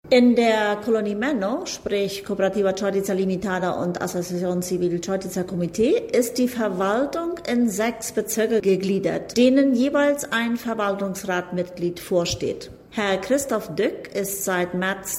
In der Kolonie Menno, sprich Cooperativa Chordica Limitada und Asociación Civil Chordica Comité, ist die Verwaltung in 6 Bezirke gegliedert, denen jeweils ein Verwaltungsratmitglied vorsteht. Herr Christoph Dück ist seit März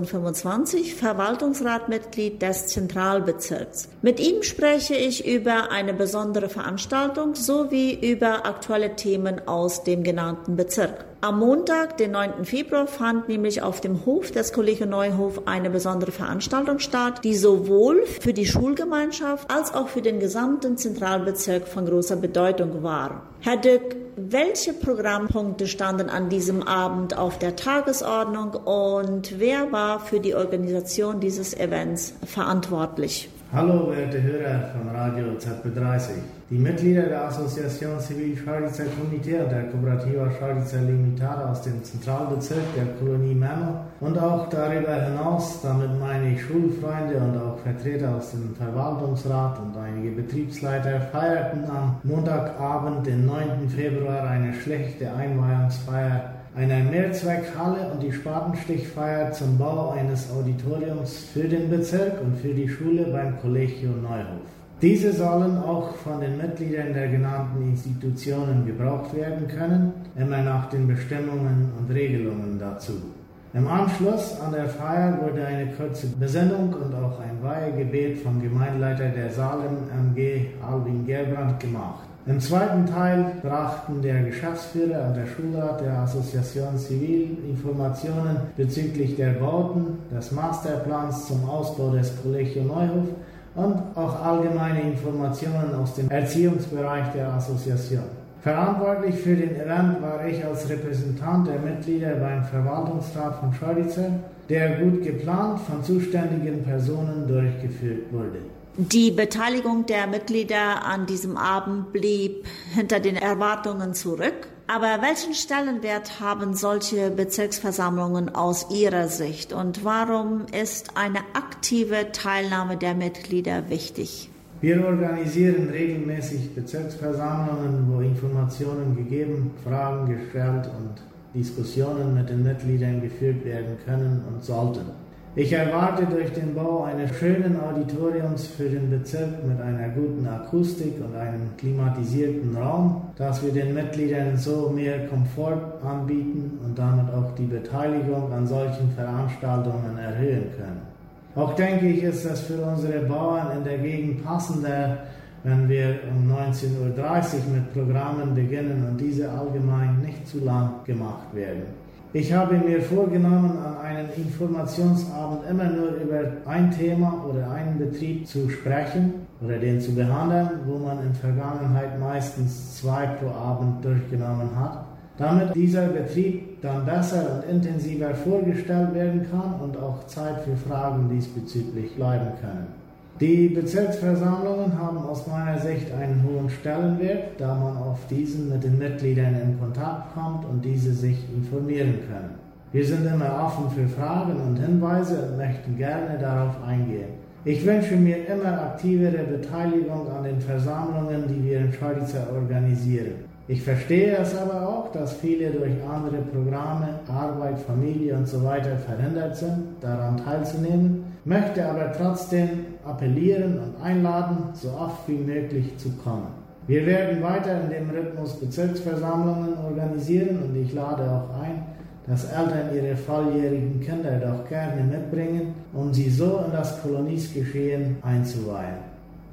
2025 Verwaltungsratmitglied des Zentralbezirks. Mit ihm spreche ich über eine besondere Veranstaltung sowie über aktuelle Themen aus dem genannten Bezirk. Am Montag, den 9. Februar, fand nämlich auf dem Hof des Collegio Neuhof eine besondere Veranstaltung statt, die sowohl für die Schulgemeinschaft als auch für den gesamten Zentralbezirk von großer Bedeutung war. Herr Dück, welche Programmpunkte standen an diesem Abend auf der Tagesordnung und wer war für die Organisation dieses Events verantwortlich? Hallo, werte Hörer von Radio ZB30. Die Mitglieder der Asociación Civil Chordica Comité und der Cooperativa Chordica Limitada aus dem Zentralbezirk der Kolonie Menno und auch darüber hinaus, damit meine ich Schulfreunde und auch Vertreter aus dem Verwaltungsrat und einige Betriebsleiter, feierten am Montagabend, den 9. Februar, eine schlichte Einweihungsfeier einer Mehrzweckhalle und die Spatenstichfeier zum Bau eines Auditoriums für den Bezirk und für die Schule beim Collegio Neuhof. Diese sollen auch von den Mitgliedern der genannten Institutionen gebraucht werden können, immer nach den Bestimmungen und Regelungen dazu. Im Anschluss an der Feier wurde eine kurze Besinnung und auch ein Weihegebet vom Gemeindeleiter der Salem MG Alvin Gerbrand gemacht. Im zweiten Teil brachten der Geschäftsführer und der Schulrat der Asociación Civil Informationen bezüglich der Bauten, des Masterplans zum Ausbau des Collegio Neuhof und auch allgemeine Informationen aus dem Erziehungsbereich der Assoziation. Verantwortlich für den Event war ich als Repräsentant der Mitglieder beim Verwaltungsrat von Chordica, der gut geplant von zuständigen Personen durchgeführt wurde. Die Beteiligung der Mitglieder an diesem Abend blieb hinter den Erwartungen zurück. Aber welchen Stellenwert haben solche Bezirksversammlungen aus Ihrer Sicht und warum ist eine aktive Teilnahme der Mitglieder wichtig? Wir organisieren regelmäßig Bezirksversammlungen, wo Informationen gegeben, Fragen gestellt und Diskussionen mit den Mitgliedern geführt werden können und sollten. Ich erwarte durch den Bau eines schönen Auditoriums für den Bezirk mit einer guten Akustik und einem klimatisierten Raum, dass wir den Mitgliedern so mehr Komfort anbieten und damit auch die Beteiligung an solchen Veranstaltungen erhöhen können. Auch denke ich, ist es für unsere Bauern in der Gegend passender, wenn wir um 19:30 Uhr mit Programmen beginnen und diese allgemein nicht zu lang gemacht werden. Ich habe mir vorgenommen, an einem Informationsabend immer nur über ein Thema oder einen Betrieb zu sprechen oder den zu behandeln, wo man in der Vergangenheit meistens 2 pro Abend durchgenommen hat, damit dieser Betrieb dann besser und intensiver vorgestellt werden kann und auch Zeit für Fragen diesbezüglich bleiben können. Die Bezirksversammlungen haben aus meiner Sicht einen hohen Stellenwert, da man auf diesen mit den Mitgliedern in Kontakt kommt und diese sich informieren können. Wir sind immer offen für Fragen und Hinweise und möchten gerne darauf eingehen. Ich wünsche mir immer aktivere Beteiligung an den Versammlungen, die wir in Chordica organisieren. Ich verstehe es aber auch, dass viele durch andere Programme, Arbeit, Familie usw. verhindert sind, daran teilzunehmen, möchte aber trotzdem appellieren und einladen, so oft wie möglich zu kommen. Wir werden weiter in dem Rhythmus Bezirksversammlungen organisieren und ich lade auch ein, dass Eltern ihre volljährigen Kinder doch gerne mitbringen, um sie so in das Koloniesgeschehen einzuweihen.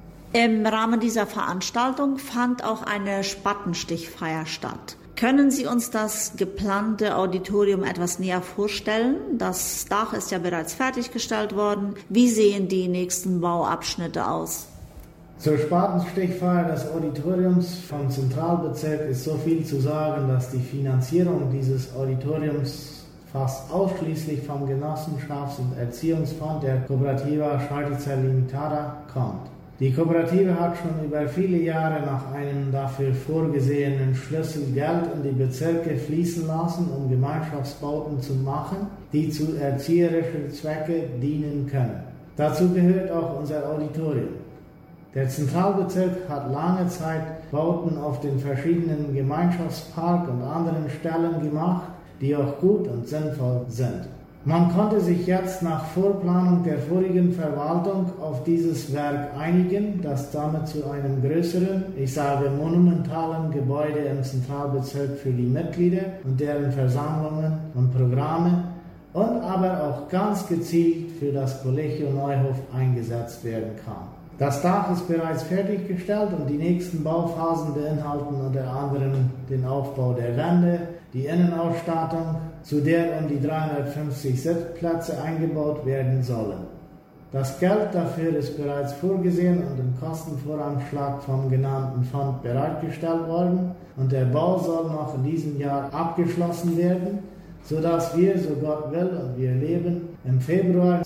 Im Rahmen dieser Veranstaltung fand auch eine Spatenstichfeier statt. Können Sie uns das geplante Auditorium etwas näher vorstellen? Das Dach ist ja bereits fertiggestellt worden. Wie sehen die nächsten Bauabschnitte aus? Zur Spatenstichfeier des Auditoriums vom Zentralbezirk ist so viel zu sagen, dass die Finanzierung dieses Auditoriums fast ausschließlich vom Genossenschafts- und Erziehungsfonds der Cooperativa Chordica Limitada kommt. Die Kooperative hat schon über viele Jahre nach einem dafür vorgesehenen Schlüssel Geld in die Bezirke fließen lassen, um Gemeinschaftsbauten zu machen, die zu erzieherischen Zwecken dienen können. Dazu gehört auch unser Auditorium. Der Zentralbezirk hat lange Zeit Bauten auf den verschiedenen Gemeinschaftspark und anderen Stellen gemacht, die auch gut und sinnvoll sind. Man konnte sich jetzt nach Vorplanung der vorigen Verwaltung auf dieses Werk einigen, das damit zu einem größeren, ich sage monumentalen Gebäude im Zentralbezirk für die Mitglieder und deren Versammlungen und Programme und aber auch ganz gezielt für das Collegio Neuhof eingesetzt werden kann. Das Dach ist bereits fertiggestellt und die nächsten Bauphasen beinhalten unter anderem den Aufbau der Wände, die Innenausstattung, zu der um die 350 Sitzplätze eingebaut werden sollen. Das Geld dafür ist bereits vorgesehen und im Kostenvoranschlag vom genannten Fonds bereitgestellt worden und der Bau soll noch in diesem Jahr abgeschlossen werden, sodass wir, so Gott will und wir leben, im Februar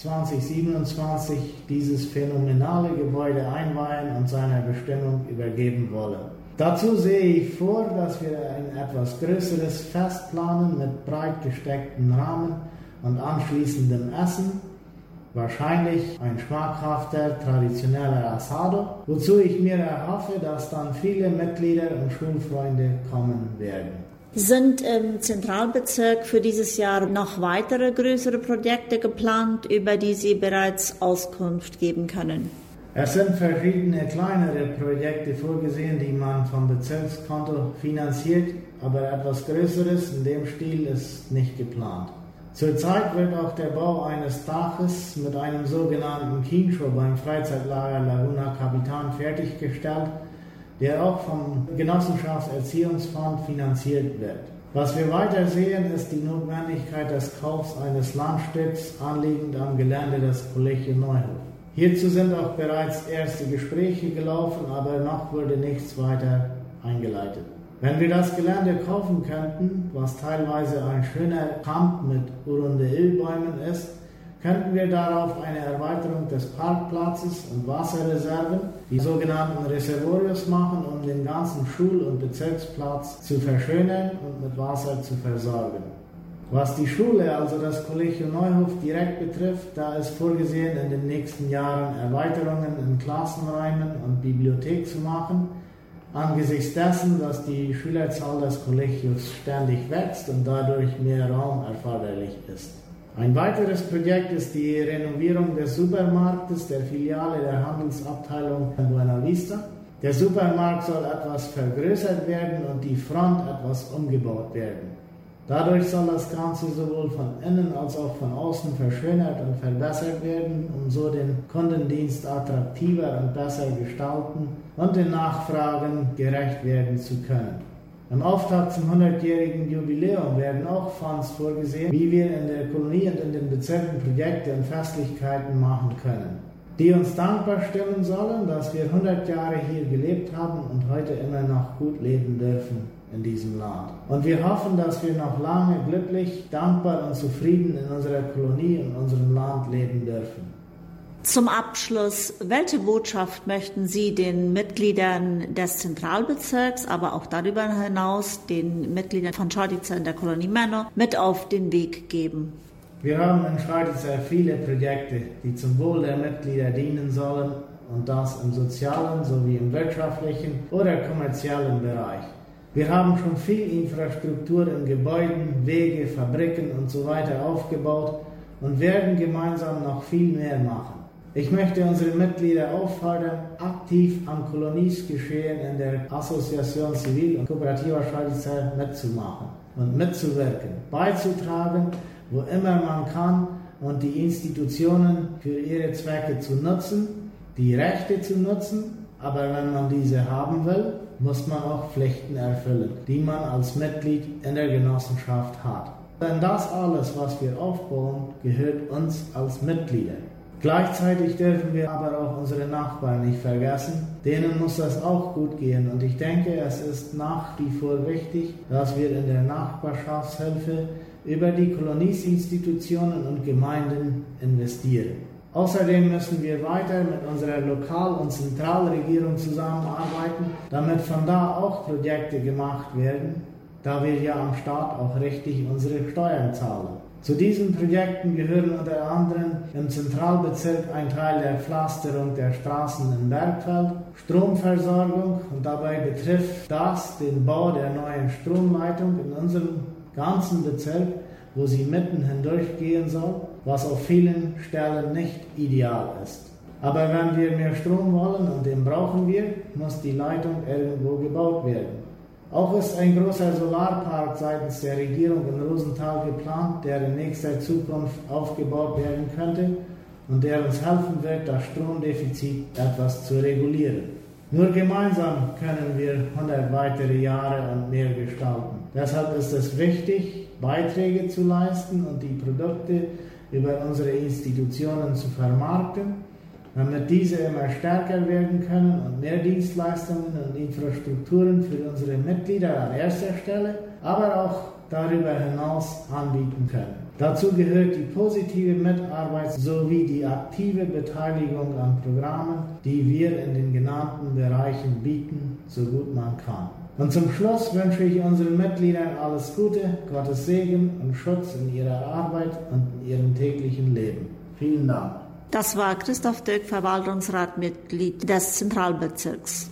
2027 dieses phänomenale Gebäude einweihen und seiner Bestimmung übergeben wollen. Dazu sehe ich vor, dass wir ein etwas größeres Fest planen mit breit gestecktem Rahmen und anschließendem Essen, wahrscheinlich ein schmackhafter, traditioneller Asado, wozu ich mir erhoffe, dass dann viele Mitglieder und Schulfreunde kommen werden. Sind im Zentralbezirk für dieses Jahr noch weitere größere Projekte geplant, über die Sie bereits Auskunft geben können? Es sind verschiedene kleinere Projekte vorgesehen, die man vom Bezirkskonto finanziert, aber etwas Größeres in dem Stil ist nicht geplant. Zurzeit wird auch der Bau eines Daches mit einem sogenannten Kienshow beim Freizeitlager Laguna Capitan fertiggestellt, der auch vom Genossenschaftserziehungsfonds finanziert wird. Was wir weiter sehen, ist die Notwendigkeit des Kaufs eines Landstücks anliegend am Gelände des Collegio Neuhof. Hierzu sind auch bereits erste Gespräche gelaufen, aber noch wurde nichts weiter eingeleitet. Wenn wir das Gelände kaufen könnten, was teilweise ein schöner Kamp mit Urunde-Ölbäumen ist, könnten wir darauf eine Erweiterung des Parkplatzes und Wasserreserven, die sogenannten Reservoirs, machen, um den ganzen Schul- und Bezirksplatz zu verschönern und mit Wasser zu versorgen. Was die Schule, also das Collegio Neuhof, direkt betrifft, da ist vorgesehen, in den nächsten Jahren Erweiterungen in Klassenräumen und Bibliothek zu machen, angesichts dessen, dass die Schülerzahl des Collegios ständig wächst und dadurch mehr Raum erforderlich ist. Ein weiteres Projekt ist die Renovierung des Supermarktes, der Filiale der Handelsabteilung in Buena Vista. Der Supermarkt soll etwas vergrößert werden und die Front etwas umgebaut werden. Dadurch soll das Ganze sowohl von innen als auch von außen verschönert und verbessert werden, um so den Kundendienst attraktiver und besser gestalten und den Nachfragen gerecht werden zu können. Im Auftakt zum 100-jährigen Jubiläum werden auch Fonds vorgesehen, wie wir in der Kolonie und in den Bezirken Projekte und Festlichkeiten machen können, die uns dankbar stimmen sollen, dass wir 100 Jahre hier gelebt haben und heute immer noch gut leben dürfen in diesem Land. Und wir hoffen, dass wir noch lange glücklich, dankbar und zufrieden in unserer Kolonie und unserem Land leben dürfen. Zum Abschluss, welche Botschaft möchten Sie den Mitgliedern des Zentralbezirks, aber auch darüber hinaus den Mitgliedern von Čaďice in der Kolonie Meno mit auf den Weg geben? Wir haben in Čaďice viele Projekte, die zum Wohl der Mitglieder dienen sollen, und das im sozialen sowie im wirtschaftlichen oder kommerziellen Bereich. Wir haben schon viel Infrastruktur in Gebäuden, Wege, Fabriken und so weiter aufgebaut und werden gemeinsam noch viel mehr machen. Ich möchte unsere Mitglieder auffordern, aktiv am Koloniesgeschehen in der Asociación Civil und Cooperativa Čaďice mitzumachen und mitzuwirken, beizutragen, wo immer man kann, und die Institutionen für ihre Zwecke zu nutzen, die Rechte zu nutzen, aber wenn man diese haben will, muss man auch Pflichten erfüllen, die man als Mitglied in der Genossenschaft hat. Denn das alles, was wir aufbauen, gehört uns als Mitglieder. Gleichzeitig dürfen wir aber auch unsere Nachbarn nicht vergessen. Denen muss das auch gut gehen. Und ich denke, es ist nach wie vor wichtig, dass wir in der Nachbarschaftshilfe über die Kolonieinstitutionen und Gemeinden investieren. Außerdem müssen wir weiter mit unserer Lokal- und Zentralregierung zusammenarbeiten, damit von da auch Projekte gemacht werden, da wir ja am Staat auch richtig unsere Steuern zahlen. Zu diesen Projekten gehören unter anderem im Zentralbezirk ein Teil der Pflasterung der Straßen in Bergfeld, Stromversorgung, und dabei betrifft das den Bau der neuen Stromleitung in unserem ganzen Bezirk, wo sie mitten hindurchgehen soll, was auf vielen Stellen nicht ideal ist. Aber wenn wir mehr Strom wollen, und den brauchen wir, muss die Leitung irgendwo gebaut werden. Auch ist ein großer Solarpark seitens der Regierung in Rosenthal geplant, der in nächster Zukunft aufgebaut werden könnte und der uns helfen wird, das Stromdefizit etwas zu regulieren. Nur gemeinsam können wir 100 weitere Jahre und mehr gestalten. Deshalb ist es wichtig, Beiträge zu leisten und die Produkte über unsere Institutionen zu vermarkten, damit diese immer stärker werden können und mehr Dienstleistungen und Infrastrukturen für unsere Mitglieder an erster Stelle, aber auch darüber hinaus anbieten können. Dazu gehört die positive Mitarbeit sowie die aktive Beteiligung an Programmen, die wir in den genannten Bereichen bieten, so gut man kann. Und zum Schluss wünsche ich unseren Mitgliedern alles Gute, Gottes Segen und Schutz in ihrer Arbeit und in ihrem täglichen Leben. Vielen Dank. Das war Christoph Döck, Verwaltungsratmitglied des Zentralbezirks.